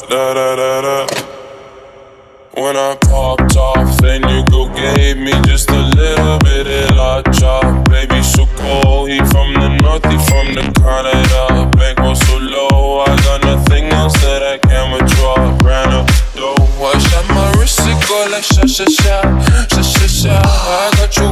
Da da da da. When I popped off, then you go gave me just a little bit of la chop. Baby, so cold, he from the north, he from the Canada. Bankroll so low, I got nothing else that I can withdraw. Ran up the dough, I shot my wrist, it go like sha sha sha, sha sha sha. I got you